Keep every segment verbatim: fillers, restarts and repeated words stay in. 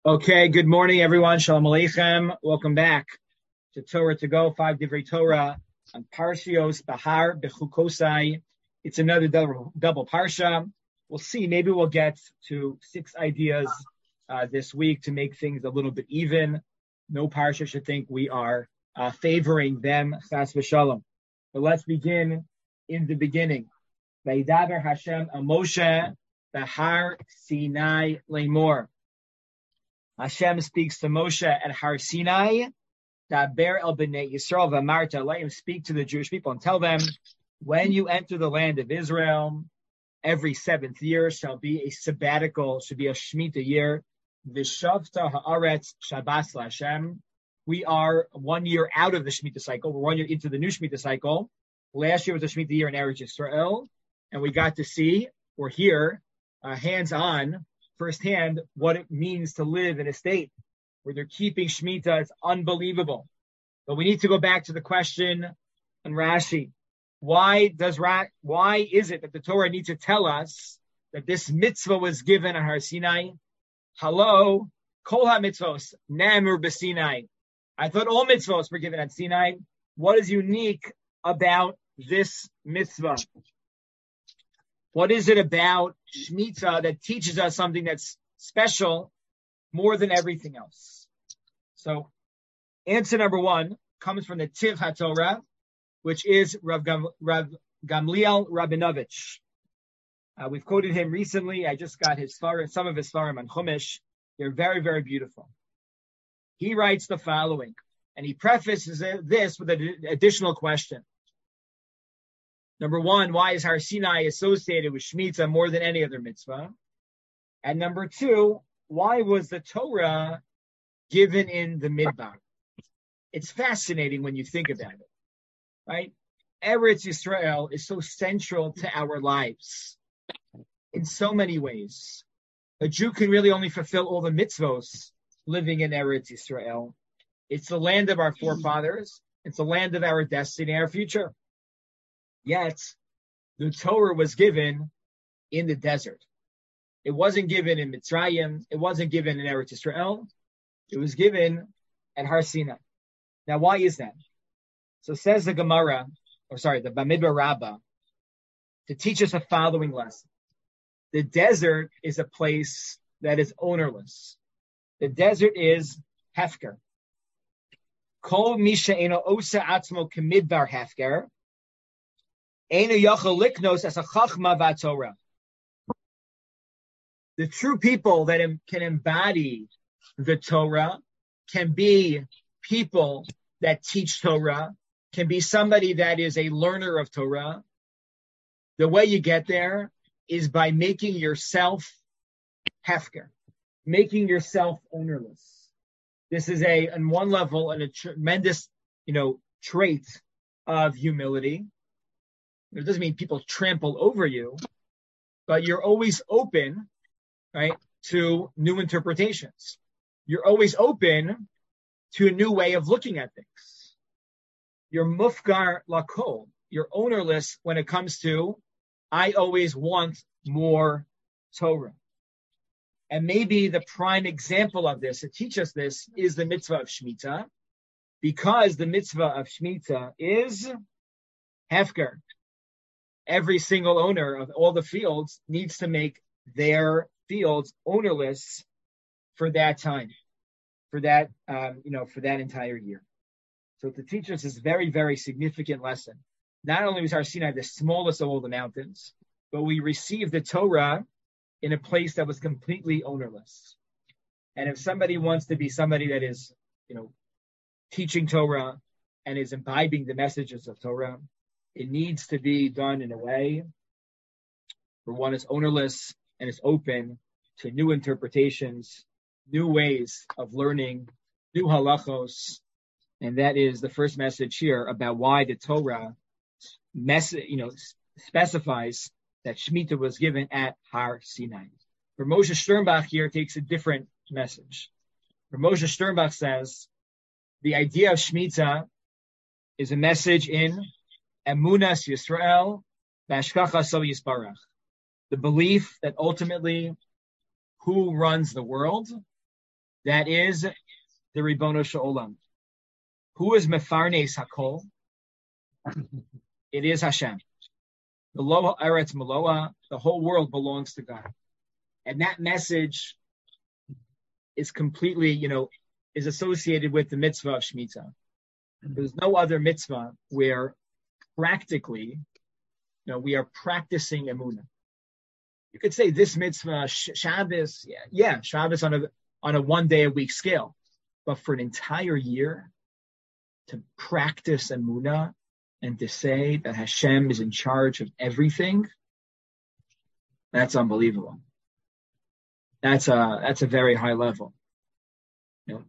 Okay, good morning, everyone. Shalom Aleichem. Welcome back to Torah to Go, Five Divrei Torah on Parshios Bahar Bechukosai. It's another double, double Parsha. We'll see. Maybe we'll get to six ideas uh, this week to make things a little bit even. No Parsha should think we are uh, favoring them. Chas v'shalom. But let's begin in the beginning. Vayidaber Hashem a Moshe Bahar Sinai Lemor. Hashem speaks to Moshe at Har Sinai, Daber el Bnei Yisrael v'amarta, let him speak to the Jewish people and tell them, when you enter the land of Israel, every seventh year shall be a sabbatical, should be a Shemitah year. V'shavta ha'aretz Shabbos l'Hashem. We are one year out of the Shemitah cycle. We're one year into the new Shemitah cycle. Last year was a Shemitah year in Eretz Yisrael, and we got to see, or hear, uh, hands-on, firsthand, what it means to live in a state where they're keeping Shemitah. It's unbelievable. But we need to go back to the question on Rashi. Why does Ra- why is it that the Torah needs to tell us that this mitzvah was given on Har Sinai? Hello, Kol ha-mitzvos, Namur b'Sinai. I thought all mitzvahs were given at Sinai. What is unique about this mitzvah? What is it about Shemitah that teaches us something that's special more than everything else? So, answer number one comes from the Tiv HaTorah, which is Rav, Gam- Rav Gamliel Rabinovich. Uh, we've quoted him recently. I just got his svarim, some of his svarim on Chumash. They're very, very beautiful. He writes the following, and he prefaces this with an additional question. Number one, why is Har Sinai associated with Shemitah more than any other mitzvah? And number two, why was the Torah given in the Midbar? It's fascinating when you think about it, right? Eretz Yisrael is so central to our lives in so many ways. A Jew can really only fulfill all the mitzvos living in Eretz Yisrael. It's the land of our forefathers. It's the land of our destiny, our future. Yet, the Torah was given in the desert. It wasn't given in Mitzrayim. It wasn't given in Eretz Yisrael. It was given at Har Sinai. Now, why is that? So says the Gemara, or sorry, the Bamidbar Rabbah, to teach us a following lesson. The desert is a place that is ownerless. The desert is hefker. Kol misha eno osa atzmo kemidbar hefker. The true people that can embody the Torah can be people that teach Torah, can be somebody that is a learner of Torah. The way you get there is by making yourself hefker, making yourself ownerless. This is a, on one level, a tremendous, you know, trait of humility. It doesn't mean people trample over you, but you're always open, right, to new interpretations. You're always open to a new way of looking at things. You're mufgar lakol. You're ownerless when it comes to, I always want more Torah. And maybe the prime example of this, to teach us this, is the mitzvah of Shemitah, because the mitzvah of Shemitah is hefker. Every single owner of all the fields needs to make their fields ownerless for that time, for that, um, you know, for that entire year. So to teach us this very, very significant lesson, not only was Har Sinai the smallest of all the mountains, but we received the Torah in a place that was completely ownerless. And if somebody wants to be somebody that is, you know, teaching Torah and is imbibing the messages of Torah, it needs to be done in a way where one is ownerless and is open to new interpretations, new ways of learning, new halachos. And that is the first message here about why the Torah mess, you know, specifies that Shemitah was given at Har Sinai. For Moshe Sternbach here takes a different message. For Moshe Sternbach says, the idea of Shemitah is a message in Emunas Yisrael, Vashkacha So Yisbarach. The belief that ultimately who runs the world That is the Ribono Sh'olam. Who is Mefarnes Hakol? It is Hashem. The Loa Eretz Meloa, the whole world belongs to God. And that message is completely, you know, is associated with the mitzvah of Shemitah. There's no other mitzvah where practically, you know, we are practicing emunah. You could say this mitzvah, Shabbos, yeah, yeah, Shabbos on a on a one day a week scale, but for an entire year to practice emunah and to say that Hashem is in charge of everything, that's unbelievable. That's a that's a very high level. You know?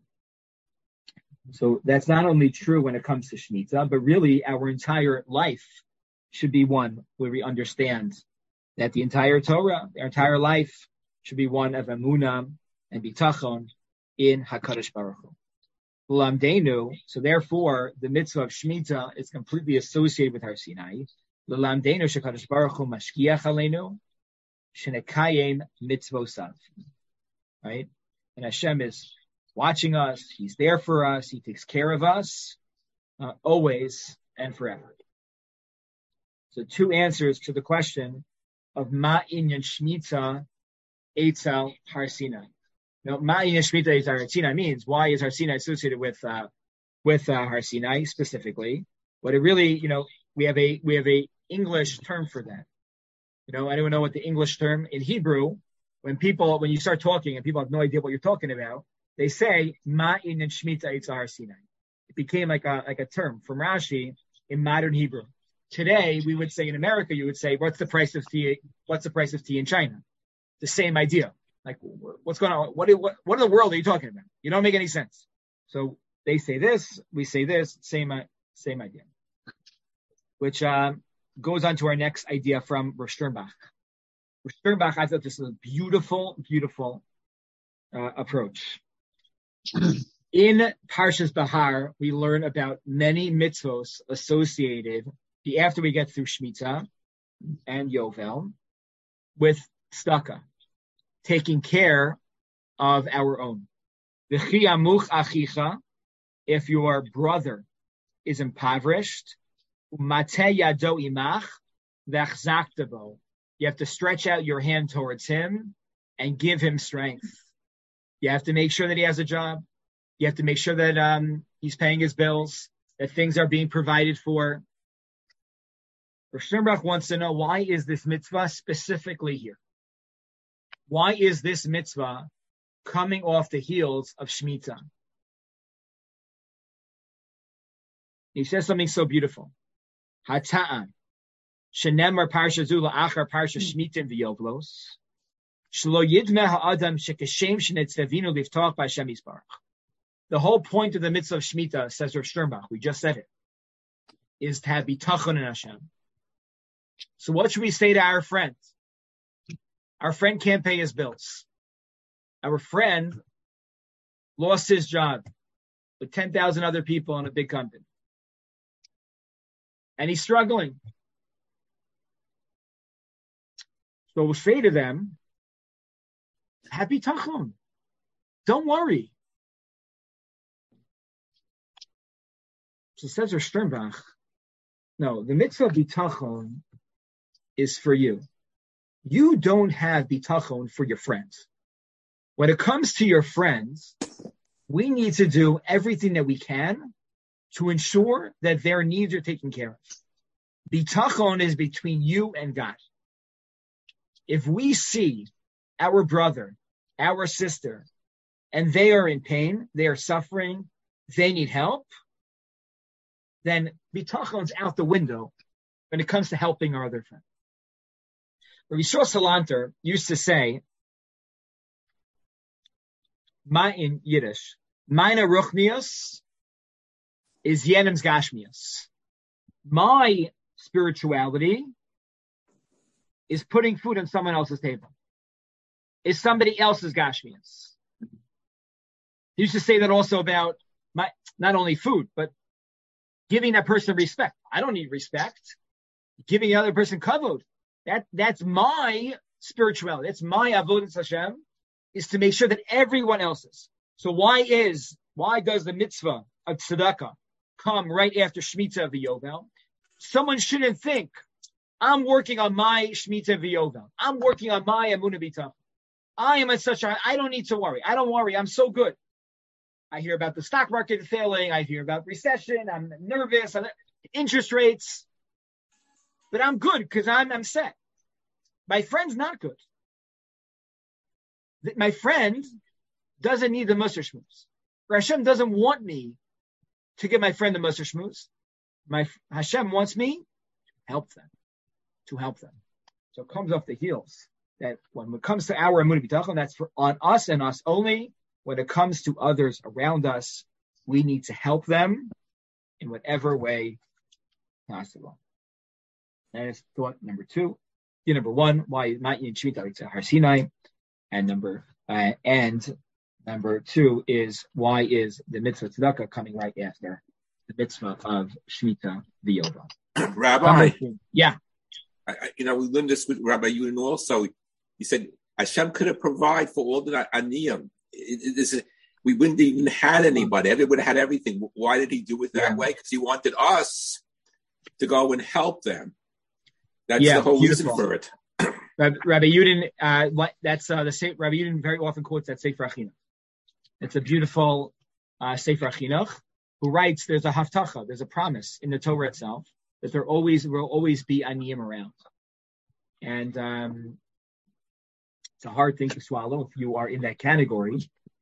So that's not only true when it comes to Shemitah, but really our entire life should be one where we understand that the entire Torah, the entire life should be one of emunah and bitachon in HaKadosh Baruch Hu. L'lamdeinu, so therefore the mitzvah of Shemitah is completely associated with Har Sinai. L'lamdeinu shekadosh Baruch Hu mashkiach aleinu shenekayim mitzvosav. Right? And Hashem is watching us. He's there for us. He takes care of us uh, always and forever. So two answers to the question of Ma Inyan Shemitah Eitzel Har Sinai. Now, Ma Inyan Shemitah Eitzel Har Sinai means, why is Har Sinai associated with uh, with uh, Har Sinai specifically? But it really, you know, we have a we have a English term for that. You know, anyone know what the English term in Hebrew? When people, when you start talking and people have no idea what you're talking about, they say Ma Inyan Shemitah Eitzel Har Sinai. It became like a like a term from Rashi in modern Hebrew. Today, we would say in America, you would say, what's the price of tea? What's the price of tea in China? The same idea. Like, what's going on? What, what, what in the world are you talking about? You don't make any sense. So they say this, we say this, same, same idea. Which um, goes on to our next idea from Rosh Sternbach. Rosh Sternbach, I thought this was a beautiful, beautiful uh, approach. In Parshas Bahar, we learn about many mitzvos associated after we get through Shemitah and Yovel, with tzedakah, taking care of our own. V'chi amuch achicha, if your brother is impoverished, u'mateh yado imach, v'achzakta bo, you have to stretch out your hand towards him and give him strength. You have to make sure that he has a job. You have to make sure that um, he's paying his bills, that things are being provided for. Rosh Sternbach wants to know, why is this mitzvah specifically here? Why is this mitzvah coming off the heels of Shemitah? He says something so beautiful. Hata'an, shenemar parsha zula achar parsha Shemitah v'yovlos, shlo yidmeh ha'adam shekeshem shenetzvevinu liftach b'Hashem Yisbarach. The whole point of the mitzvah of Shemitah, says Rosh Sternbach, we just said it, is to have bitachon in Hashem. So what should we say to our friend? Our friend can't pay his bills. Our friend lost his job with ten thousand other people in a big company. And he's struggling. So we'll say to them, have bitachon. Don't worry. So says Rosh Sternbach, no, the mitzvah of bitachon is for you. You don't have bitachon for your friends. When it comes to your friends, we need to do everything that we can to ensure that their needs are taken care of. Bitachon is between you and God. If we see our brother, our sister, and they are in pain, they are suffering, they need help, then bitachon's out the window when it comes to helping our other friend. Rabbi Yisrael Salanter used to say, "Ma in Yiddish, meine ruchnius is jenem's gashmius." My spirituality is putting food on someone else's table. Is somebody else's gashmius. He used to say that also about my not only food, but giving that person respect. I don't need respect. Giving the other person kavod. That, that's my spirituality. That's my avodas Hashem, is to make sure that everyone else's, So why is, why does the mitzvah of tzedakah come right after Shemitah of the Yovel? Someone shouldn't think, I'm working on my Shemitah of the Yovel. I'm working on my Emunah B'Tachon. I am at such a, I don't need to worry. I don't worry. I'm so good. I hear about the stock market failing. I hear about recession. I'm nervous. I'm, interest rates. But I'm good because I'm, I'm set. My friend's not good. My friend doesn't need the Musar Shmuz. Hashem doesn't want me to give my friend the Musar Shmuz. My Hashem wants me to help them. To help them. So it comes off the heels that when it comes to our Emunah B'Tachon, that's for on us and us only. When it comes to others around us, we need to help them in whatever way possible. That is thought number two. Number one, why not in Shemitah Har Sinai, and number uh, and number two is why is the mitzvah tzedakah coming right after the mitzvah of Shemitah the Yovel? Rabbi, yeah, I, you know we learned this with Rabbi Yudin also. He said Hashem could have provided for all the aniyim. It, it, this is, we wouldn't even had anybody. Everybody had everything. Why did he do it that yeah. way? Because he wanted us to go and help them. That's yeah, the whole beautiful. reason for it. Rabbi, Rabbi Yudin, uh, what, that's uh, the Rabbi Yudin very often quotes that Sefer Chinuch. It's a beautiful uh, Sefer Chinuch who writes there's a haftacha, there's a promise in the Torah itself that there always will always be aniyim around, and um, it's a hard thing to swallow if you are in that category.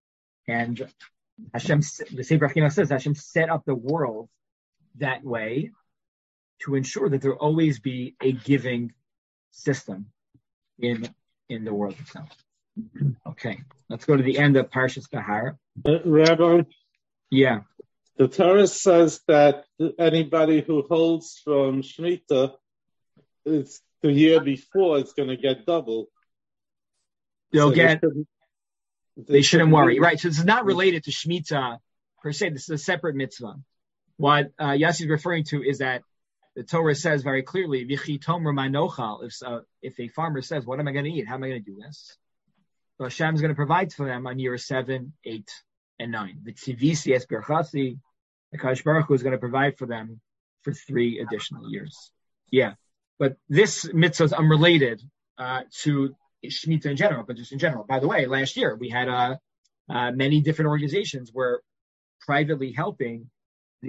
And Hashem, the Sefer Chinuch says, Hashem set up the world that way to ensure that there will always be a giving system in in the world itself. Okay, let's go to the end of Parshas Bahar. Uh, Rabbi? Yeah. The Torah says that anybody who holds from Shemitah, it's the year before, is going to get double. They'll so get, they shouldn't, they they shouldn't worry. Right, so this is not related to Shemitah per se. This is a separate mitzvah. What uh, Yassi is referring to is that the Torah says very clearly, V'chi tomer ma'nochal, if uh, if a farmer says, what am I going to eat? How am I going to do this? So Hashem is going to provide for them on year seven, eight, and nine. The tzivisi es berchasi, the Kadosh Baruch Hu is going to provide for them for three additional years. Yeah, but this mitzvah is unrelated uh, to Shemitah in general, but just in general. By the way, last year we had uh, uh, many different organizations were privately helping the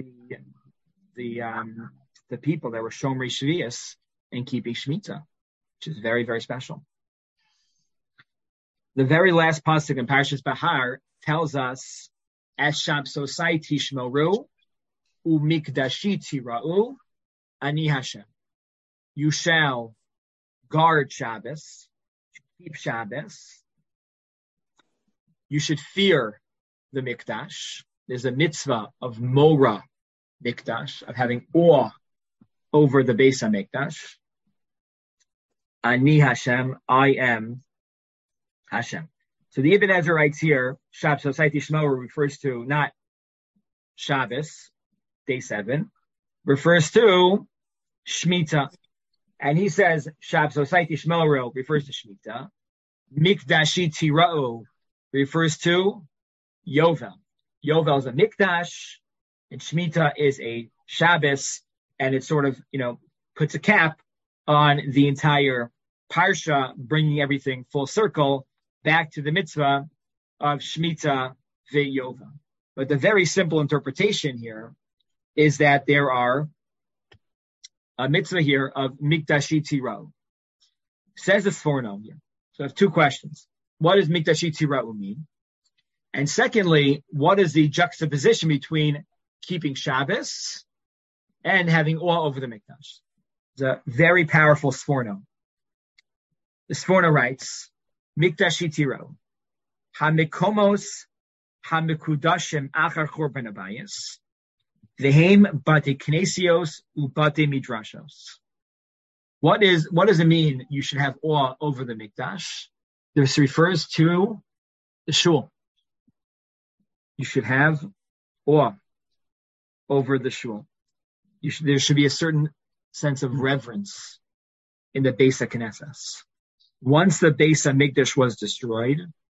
the um, the people that were Shomrei Shvius and keeping Shemitah, which is very, very special. The very last pasuk in Parshas Bahar tells us, "As Shabsosai tishmoru u'mikdashi tira'u ani Hashem." You shall guard Shabbos, keep Shabbos. You should fear the Mikdash. There's a mitzvah of Mora Mikdash, of having awe over the Beis HaMikdash. Ani Hashem, I am Hashem. So the Ibn Ezra writes here, Shab Society Shmorer refers to not Shabbos, day seven, refers to Shemitah. And he says, Shab Society Shmorer refers to Shemitah. Mikdashi Tira'u refers to Yovel. Yovel is a Mikdash, and Shemitah is a Shabbos, and it sort of, you know, puts a cap on the entire Parsha, bringing everything full circle back to the mitzvah of Shemitah ve'Yovel. But the very simple interpretation here is that there are a mitzvah here of Mikdashi Tira'u. Says the Sforno here. So I have two questions. What does Mikdashi Tira'u mean? And secondly, what is the juxtaposition between keeping Shabbos and having awe over the Mikdash? It's a very powerful Sforno. The Sforno writes, Mikdashi Tira'u, HaMikomos HaMikudashim Achar Chorban Abayis, Vehem Bate Knesios Ubate Midrashos. What is, what does it mean you should have awe over the Mikdash? This refers to the shul. You should have awe over the shul. You should, there should be a certain sense of reverence in the Beis HaKnesses. Once the Beis HaMikdash was destroyed,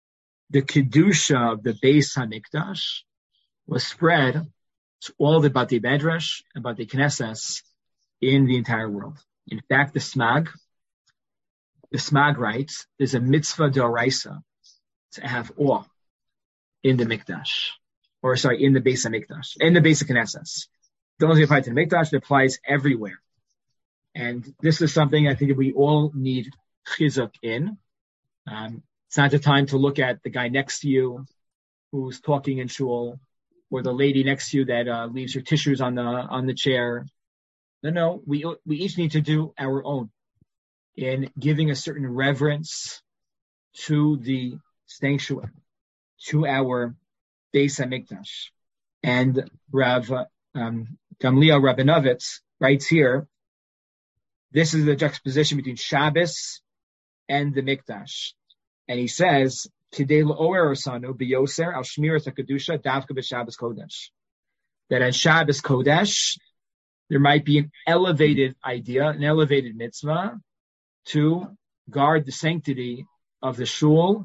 the kedusha of the Beis Hamikdash was spread to all the Batei Medrash and Batei Knesses in the entire world. In fact, the Smag, the Smag writes, there's a mitzvah d'oraisa to have awe in the Mikdash, or sorry, in the Beis Hamikdash, in the Beis Knesses. It only applies to the Mikdash; it applies everywhere. And this is something I think that we all need chizuk in. Um, it's not the time to look at the guy next to you who's talking in shul, or the lady next to you that uh, leaves her tissues on the on the chair. No, no, we we each need to do our own in giving a certain reverence to the sanctuary, to our Beis Hamikdash. And Rav um, Gamliel Rabinovitz writes here, this is the juxtaposition between Shabbos and the Mikdash. And he says, Kidei l'orer osanu b'yoser al shmiras hakadusha davka b'Shabbos Kodesh. That on Shabbos Kodesh, there might be an elevated idea, an elevated mitzvah to guard the sanctity of the shul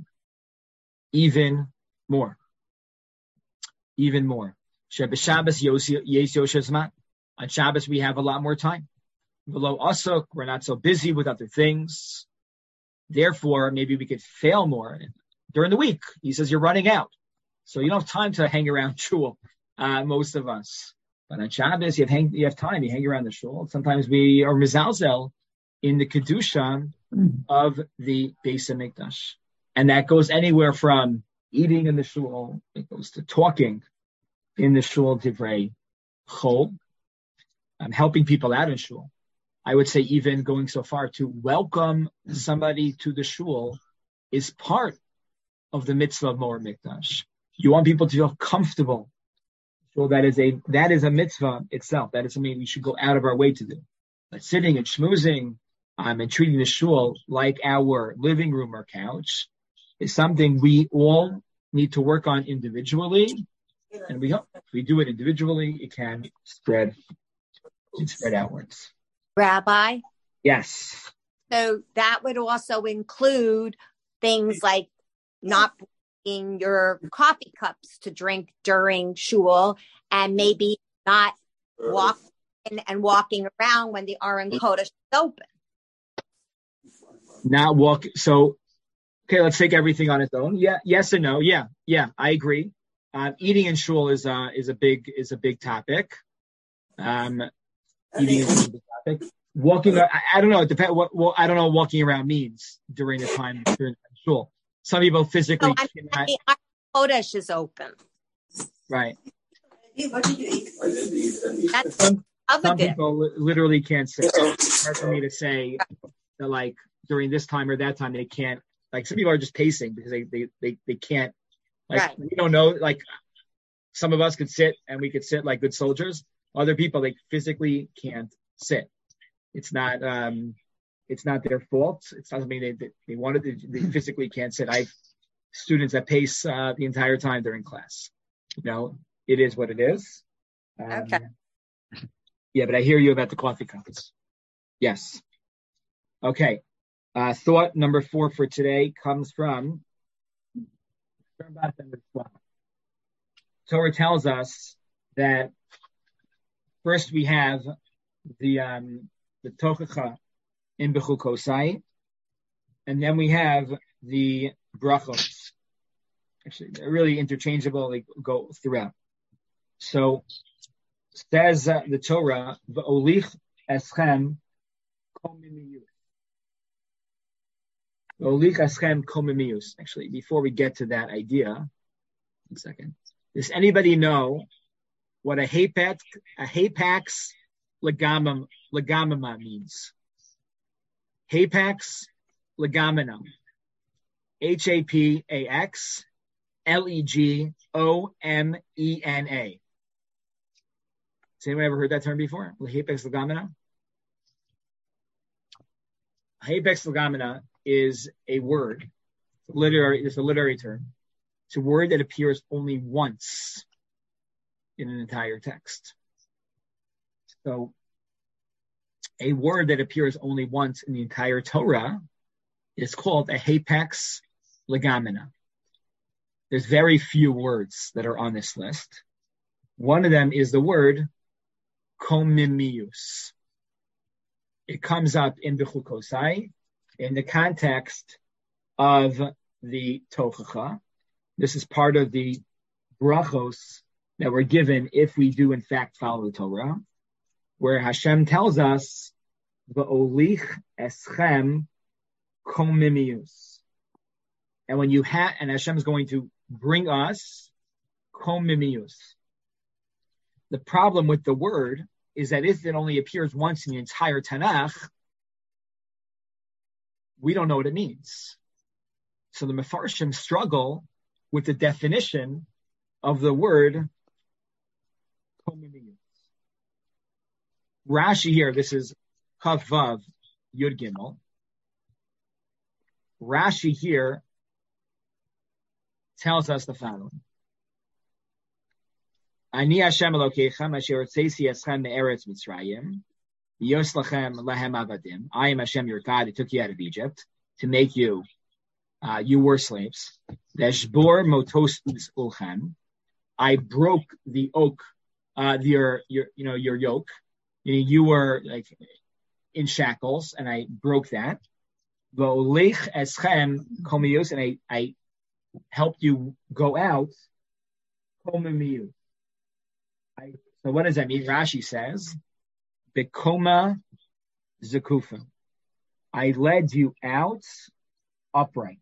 even more. Even more. Shabbos yes yoshezman. On Shabbos, we have a lot more time. Below asuk, we're not so busy with other things. Therefore, maybe we could fail more during the week. He says you're running out, so you don't have time to hang around shul. Uh, most of us, but on Shabbos, you have hang, you have time. You hang around the shul. Sometimes we are mizalzel in the kedusha of the Beis Hamikdash, and that goes anywhere from eating in the shul. It goes to talking in the shul, divrei chol, um, helping people out in shul. I would say even going so far to welcome somebody to the shul is part of the mitzvah of Moar Mikdash. You want people to feel comfortable. So that is a that is a mitzvah itself. That is something we should go out of our way to do. But sitting and schmoozing um, and treating the shul like our living room or couch is something we all need to work on individually. And we hope if we do it individually, it can spread, it can spread outwards. Rabbi? Yes. So that would also include things like not bringing your coffee cups to drink during shul, and maybe not walking and walking around when the Aron Kodesh is open. Not walk. So, okay, let's take everything on its own. Yeah, yes and no. Yeah, yeah, I agree. Um, eating in shul is uh, is a big is a big topic. Um, eating is a big topic. Walking, I, I don't know. It depends. What, what I don't know what walking around means during the time during shul. Some people physically. So I mean, the Aron Kodesh is open. Right. That's some, some people li- literally can't sit. It's hard for me to say that, like, during this time or that time they can't. Like, some people are just pacing because they they they, they can't. Like, right. We don't know. Like, some of us could sit and we could sit like good soldiers. Other people, they physically can't sit. It's not. Um, it's not their fault. It's not something they they wanted. To, they physically can't sit. I have students that pace uh, the entire time during class. You know, it is what it is. Um, okay. Yeah, but I hear you about the coffee cups. Yes. Okay. Uh, thought number four for today comes from Torah tells us that first we have the um, the tochacha in Bechukosai, and then we have the brachos. Actually, they're really interchangeable. They go throughout. So says uh, the Torah, "V'olich eschem komimiyus." V'olich eschem komimiyus. Actually, before we get to that idea, one second. Does anybody know what a hapax a hapax legamina legamina means? Hapax legamina. H A P A X L E G O M E N A. Has anyone ever heard that term before? Hapax legamina? Hapax legamina is a word. Literary, it's a literary term. It's a word that appears only once in an entire text. So, a word that appears only once in the entire Torah is called a hapax legamina. there's very few words that are on this list. One of them is the word komimius. It comes up in Bechukosai in the context of the Tochacha. This is part of the brachos that were given if we do in fact follow the Torah, where Hashem tells us, "Va'olich eschem komimius," and when you have, and Hashem is going to bring us komimius. The problem with the word is that if it only appears once in the entire Tanakh, we don't know what it means. So the Mefarshim struggle with the definition of the word komimius. Rashi here, this is Chav Vav Yud Gimel. Rashi here tells us the following. Ani Hashem Elokeichem asher hotzeichi eschem me'eretz Mitzrayim v'yos lachem lehem avadim. I am Hashem your God who took you out of Egypt to make you, uh, you were slaves. V'eshbor motos ulchem. I broke the oak, uh, your, your, you know, your yoke. You, know, you were like in shackles, and I broke that. V'olech eschem komiyus, and I, I helped you go out. Komiyus. I, so what does that mean? Rashi says, Bekoma Zekufa. I led you out upright.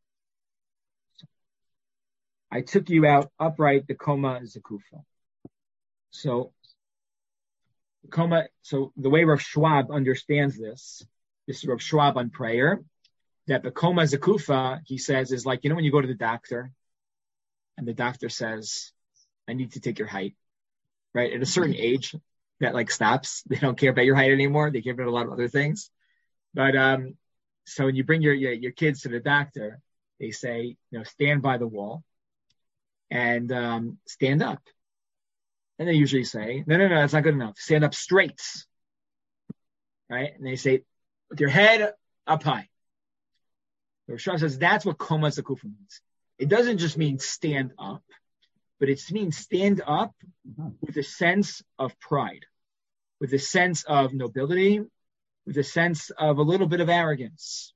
I took you out upright, Bekoma Zekufa. So, Bekoma, so the way Rav Schwab understands this, this is Rav Schwab on prayer, that Bekoma Zekufa, he says, is like, you know, when you go to the doctor, and the doctor says, I need to take your height. Right, at a certain age, that like stops. They don't care about your height anymore. They care about a lot of other things. But um, so when you bring your, your your kids to the doctor, they say, you know, stand by the wall and um, stand up. And they usually say, no, no, no, that's not good enough. Stand up straight. Right, and they say, with your head up high. The Rosh says that's what Koma Zekufa means. It doesn't just mean stand up, but it means stand up with a sense of pride, with a sense of nobility, with a sense of a little bit of arrogance.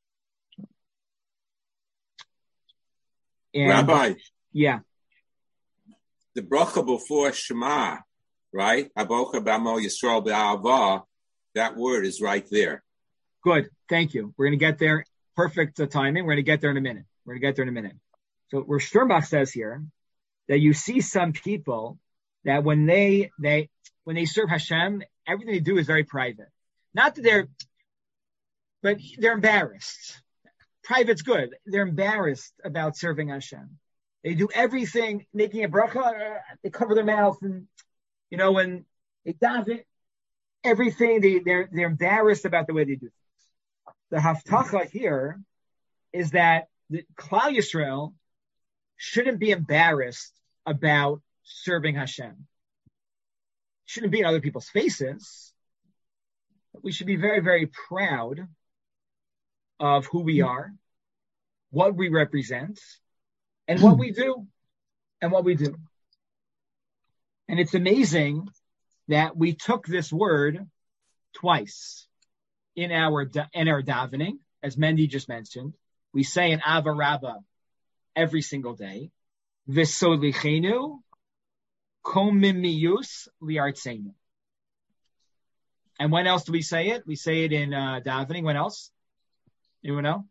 And, Rabbi, yeah, the bracha before Shema, right? Abocha b'amo Yisrael b'Ahava, that word is right there. Good, thank you. We're going to get there. Perfect uh, timing. We're going to get there in a minute. We're going to get there in a minute. So where Sternbach says here, that you see some people that when they they when they serve Hashem, everything they do is very private. Not that they're, but they're embarrassed. Private's good. They're embarrassed about serving Hashem. They do everything, making a bracha. They cover their mouth, and you know when they daven, everything they they're they're embarrassed about the way they do things. The haftacha here is that the Klal Yisrael shouldn't be embarrassed about serving Hashem. Shouldn't be in other people's faces. We should be very, very proud of who we are, what we represent, and what we do, and what we do. And it's amazing that we took this word twice in our in our davening, as Mendy just mentioned. We say an Ava Rabbah every single day. V'solichenu komimius liartzenu. And when else do we say it? We say it in uh, davening. When else? Anyone know?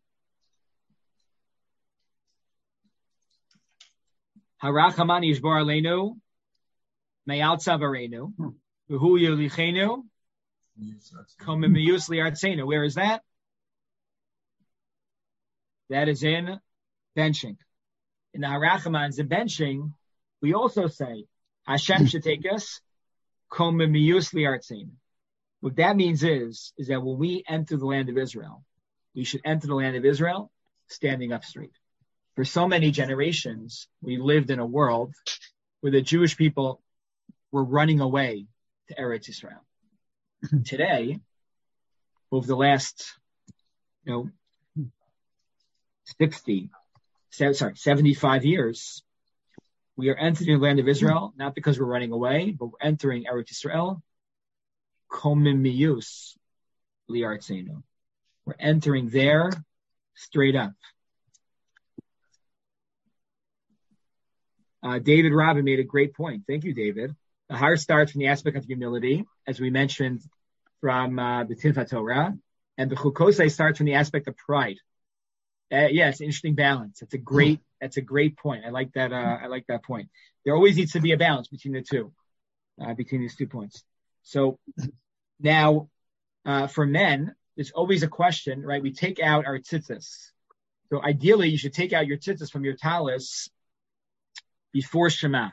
Harachamani yishbor aleinu me'al tzavarenu v'hu yolichenu komimius liartzenu. Where is that? That is in benching. In the Harachamans, in benching, we also say, Hashem should take us, komimius liartzenu. What that means is, is that when we enter the land of Israel, we should enter the land of Israel standing up straight. For so many generations, we lived in a world where the Jewish people were running away to Eretz Israel. Today, over the last, you know, sixty, sorry, seventy-five years, we are entering the land of Israel, not because we're running away, but we're entering Eretz Yisrael, komimiyus liartzenu. We're entering there straight up. Uh, David Robin made a great point. Thank you, David. The heart starts from the aspect of humility, as we mentioned from uh, the Tinfa Torah, and the Chukosai starts from the aspect of pride. Uh, yeah, it's an interesting balance. It's a great, that's a great point. I like that. Uh, I like that point. There always needs to be a balance between the two, uh, between these two points. So now, uh, for men, there's always a question, right? We take out our tzitzis. So ideally, you should take out your tzitzis from your talis before Shema.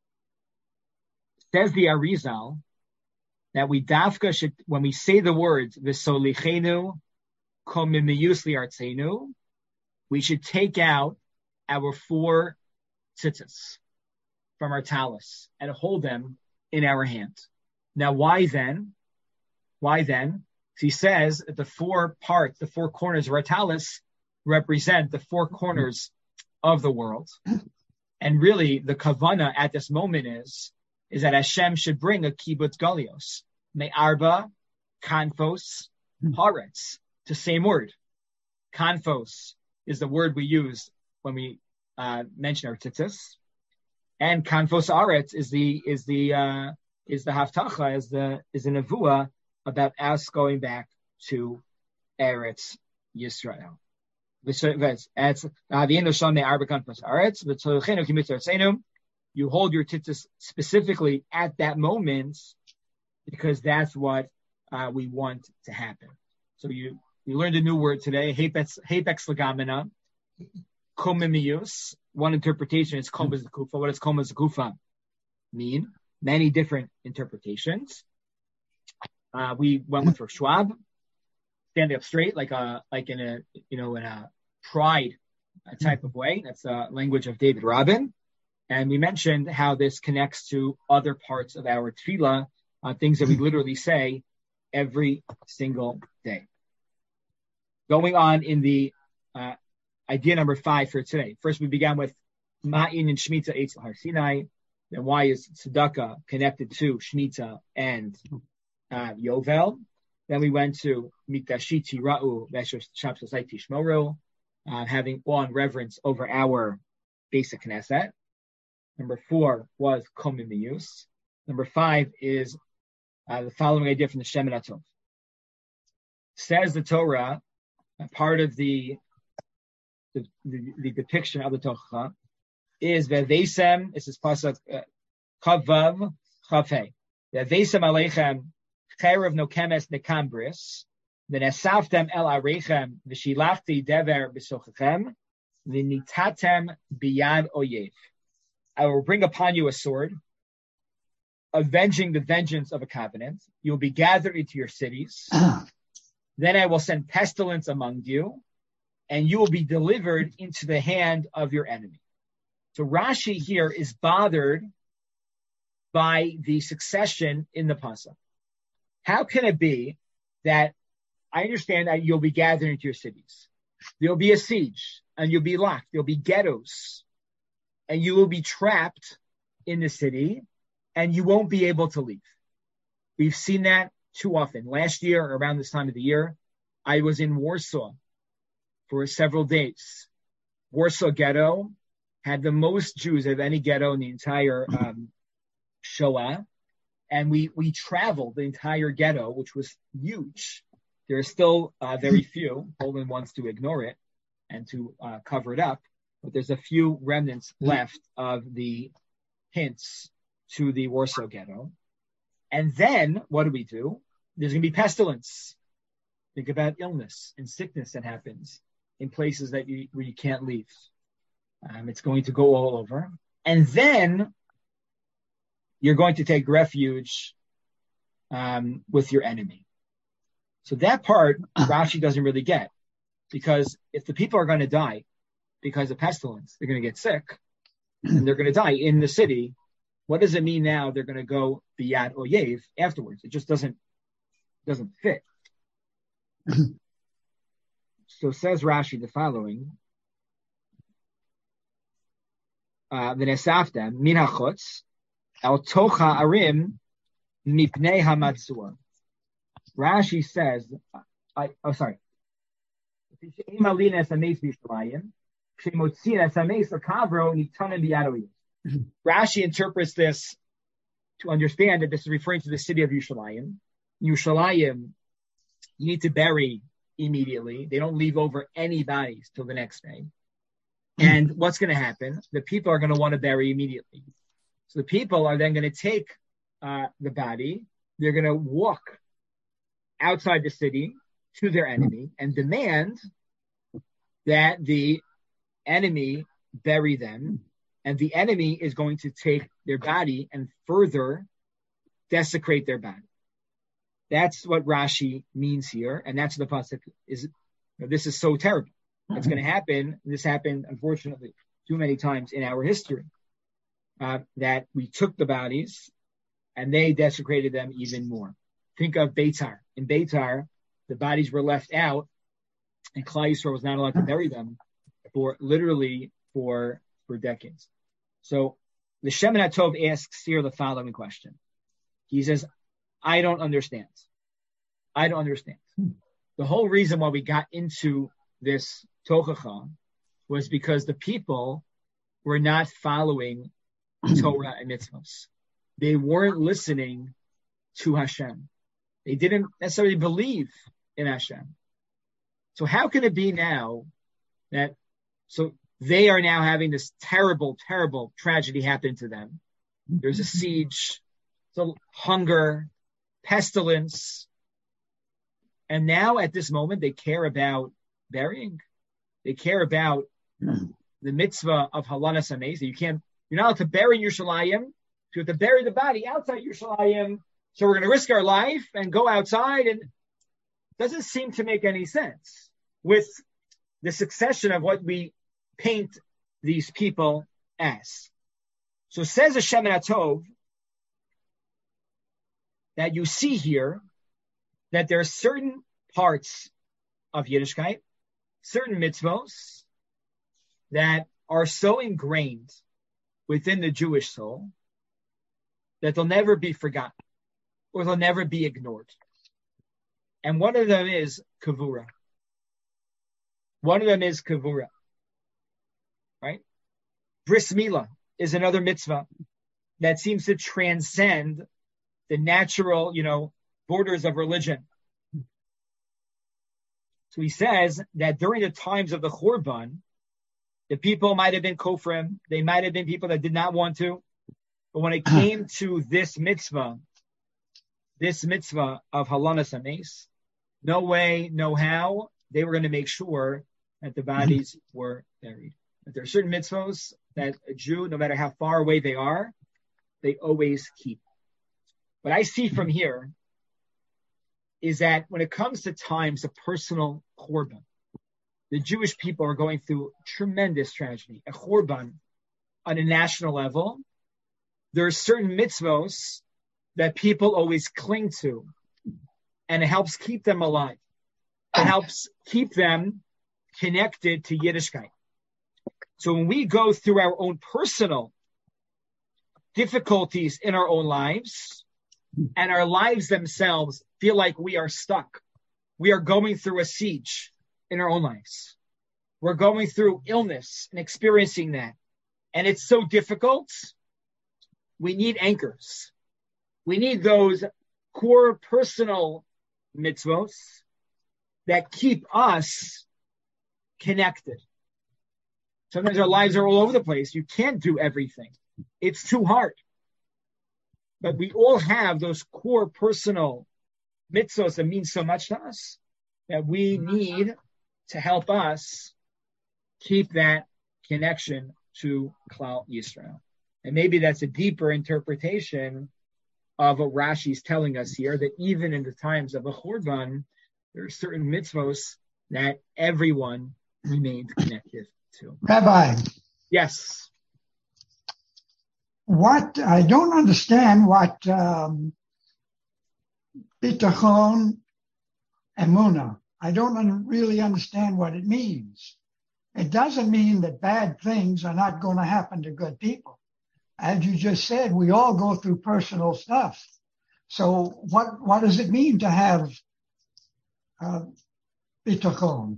Says the Arizal that we dafka should, when we say the words v'solichenu komimiyus liartzenu, we should take out our four tzitzis from our talis and hold them in our hand. Now, why then? Why then? He says that the four parts, the four corners of our talis represent the four corners of the world. And really, the kavana at this moment is, is that Hashem should bring a kibbutz galios. Me'arba, kanfos, haaretz. It's the same word. Kanfos is the word we use when we uh, mention our tzitzis. And kanfos haaretz is the, is the, uh, is the haftacha, is the, is the nevuah about us going back to Eretz Yisrael. You hold your tzitzis specifically at that moment because that's what uh, we want to happen. So you, you learned a new word today, hapex legamina, komimiyus. One interpretation is koma zekufa. What does koma zekufa mean? Many different interpretations. Uh, we went with Rosh Schwab, standing up straight, like a, like in a, you know, in a pride type of way. That's the language of David Robin. And we mentioned how this connects to other parts of our tefillah, uh, things that we literally say every single day. Going on in the uh, idea number five for today. First, we began with Ma'in and Shemitah Eitz Har Sinai. Then why is tzedakah connected to Shemitah and uh, Yovel? Then we went to Mikdashiti Ra'u Veshosai Tishmoru, uh, having awe and reverence over our basic Knesset. Number four was komimiyus. Number five is uh, the following idea from the Shemin HaTov. Says the Torah, a part of the the, the, the depiction of the Torah is Vevesem. This is pasuk Chavav Chavhei. Vevesem Aleichem Cherev Nokemes Nekambris. V'nesaftem El Arechem V'shilachti Dever B'sochechem V'nitatem Biyad Oyev. I will bring upon you a sword, avenging the vengeance of a covenant. You will be gathered into your cities. Then I will send pestilence among you, and you will be delivered into the hand of your enemy. So Rashi here is bothered by the succession in the pasuk. How can it be that I understand that you'll be gathered into your cities? There'll be a siege, and you'll be locked. There'll be ghettos. And you will be trapped in the city, and you won't be able to leave. We've seen that too often. Last year, around this time of the year, I was in Warsaw for several days. Warsaw ghetto had the most Jews of any ghetto in the entire um, Shoah, and we we traveled the entire ghetto, which was huge. There are still uh, very few. Poland wants to ignore it and to uh, cover it up. But there's a few remnants left of the hints to the Warsaw ghetto. And then, what do we do? There's going to be pestilence. Think about illness and sickness that happens in places that you, where you can't leave. Um, it's going to go all over. And then you're going to take refuge um, with your enemy. So that part, Rashi doesn't really get. Because if the people are going to die, because of pestilence, they're going to get sick, and they're going to die in the city. What does it mean now? They're going to go biyad oyev afterwards. It just doesn't doesn't fit. So says Rashi the following: v'nesaftem min hachutz el tocha arim mipnei hamatzua. Rashi says, I, oh sorry. Rashi interprets this to understand that this is referring to the city of Yerushalayim. Yerushalayim, you need to bury immediately. They don't leave over any bodies till the next day. And what's going to happen? The people are going to want to bury immediately. So the people are then going to take uh, the body. They're going to walk outside the city to their enemy and demand that the enemy bury them, and the enemy is going to take their body and further desecrate their body. That's what Rashi means here, and that's what the pasuk is. This is so terrible. It's going to happen. This happened, unfortunately, too many times in our history, uh, that we took the bodies and they desecrated them even more. Think of Beitar. In Beitar, the bodies were left out, and Klal Yisrael was not allowed to bury them for literally for for decades. So the Shemin HaTov asks here the following question. He says, I don't understand. I don't understand. The whole reason why we got into this tochacha was because the people were not following Torah and mitzvahs. They weren't listening to Hashem. They didn't necessarily believe in Hashem. So how can it be now that, so they are now having this terrible, terrible tragedy happen to them? There's a siege, so hunger, pestilence. And now at this moment, they care about burying. They care about the mitzvah of halanas hameis. You can't, you're not allowed to bury Yerushalayim. You have to bury the body outside Yerushalayim. So we're going to risk our life and go outside, and it doesn't seem to make any sense with the succession of what we paint these people as. So says the Shemin HaTov that you see here that there are certain parts of Yiddishkeit, certain mitzvos that are so ingrained within the Jewish soul that they'll never be forgotten or they'll never be ignored. And one of them is kavura. One of them is kavura, right? Bris Milah is another mitzvah that seems to transcend the natural, you know, borders of religion. So he says that during the times of the Churban, the people might have been kofrim, they might have been people that did not want to, but when it came to this mitzvah, this mitzvah of halanas hameis, no way, no how, they were going to make sure that the bodies were buried. But there are certain mitzvahs that a Jew, no matter how far away they are, they always keep. What I see from here is that when it comes to times of personal churban, the Jewish people are going through tremendous tragedy. A churban on a national level, there are certain mitzvos that people always cling to, and it helps keep them alive. It helps keep them connected to Yiddishkeit. So when we go through our own personal difficulties in our own lives, and our lives themselves feel like we are stuck, we are going through a siege in our own lives. We're going through illness and experiencing that. And it's so difficult. We need anchors. We need those core personal mitzvos that keep us connected. Sometimes our lives are all over the place. You can't do everything. It's too hard. But we all have those core personal mitzvos that mean so much to us that we need to help us keep that connection to Klal Yisrael. And maybe that's a deeper interpretation of what Rashi is telling us here, that even in the times of a Churban, there are certain mitzvos that everyone remained connected to. Rabbi. Yes. What, I don't understand what um, bitachon emunah. I don't un- really understand what it means. It doesn't mean that bad things are not going to happen to good people. As you just said, we all go through personal stuff. So what, what does it mean to have uh, bitachon?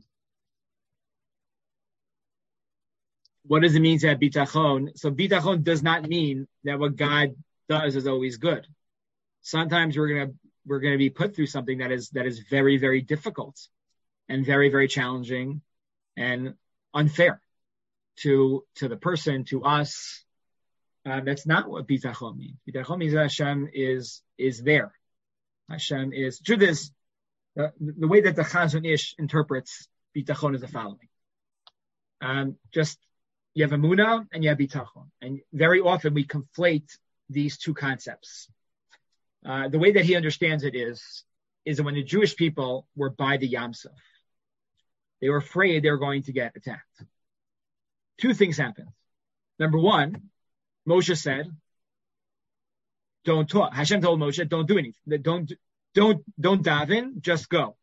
What does it mean to have bitachon? So bitachon does not mean that what God does is always good. Sometimes we're gonna we're gonna be put through something that is that is very, very difficult and very, very challenging and unfair to to the person, to us. Uh, that's not what bitachon means. Bitachon means that Hashem is is there. Hashem is. Truth is, the, the way that the Chazon Ish interprets bitachon is the following: um, just you have emunah and you have bitachon, and very often we conflate these two concepts. Uh, the way that he understands it is is that when the Jewish people were by the Yam Suf, they were afraid they were going to get attacked. Two things happened. Number one, Moshe said, "Don't talk." Hashem told Moshe, "Don't do anything. Don't don't don't daven. Just go."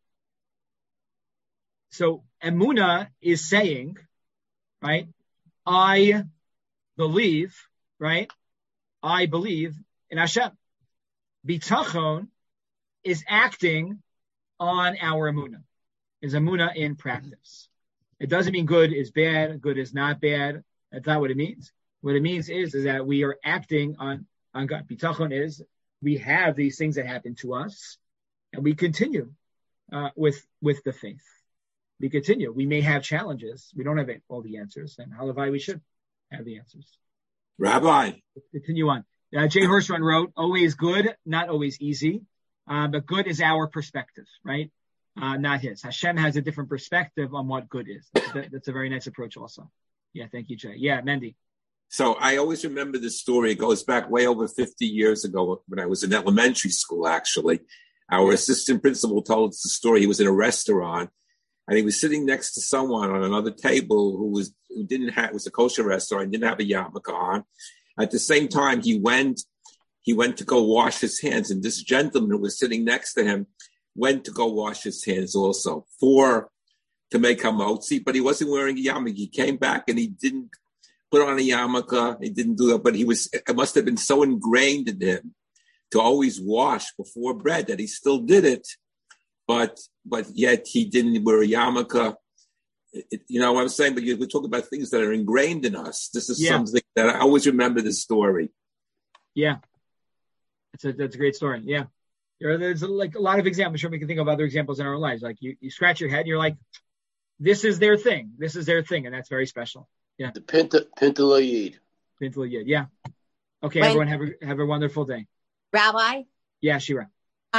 So emunah is saying, right? I believe, right? I believe in Hashem. Bitachon is acting on our emunah. Is emunah in practice? It doesn't mean good is bad, good is not bad. That's not what it means. What it means is, is that we are acting on, on God. Bitachon is we have these things that happen to us, and we continue uh, with with the faith. We continue. We may have challenges. We don't have all the answers, and halavai we should have the answers. Rabbi, Let's continue on. Uh, Jay Hirschman wrote, "Always good, not always easy, uh, but good is our perspective, right? Uh, not his. Hashem has a different perspective on what good is. That's, that's a very nice approach, also. Yeah, thank you, Jay. Yeah, Mendy. So I always remember this story. It goes back way over fifty years ago when I was in elementary school, actually. Our assistant principal told us the story. He was in a restaurant, and he was sitting next to someone on another table who was who didn't have, it was a kosher restaurant, didn't have a yarmulke on. At the same time, he went he went to go wash his hands, and this gentleman who was sitting next to him went to go wash his hands also for to make hamotzi, but he wasn't wearing a yarmulke. He came back and he didn't put on a yarmulke. He didn't do that, but he was. It must have been so ingrained in him to always wash before bread that he still did it, but but yet he didn't wear a yarmulke. It, you know what I'm saying? But you, we're talking about things that are ingrained in us. This is yeah. something that I always remember this story. Yeah, that's a that's a great story. Yeah, there, there's like a lot of examples. I'm sure we can think of other examples in our lives. Like you, you scratch your head, and you're like, "This is their thing. This is their thing," and that's very special. Yeah. The Pinta Pintaloyid. Pintaloyid. Yeah. Okay, when, everyone, have a have a wonderful day. Rabbi. Yeah, Shira.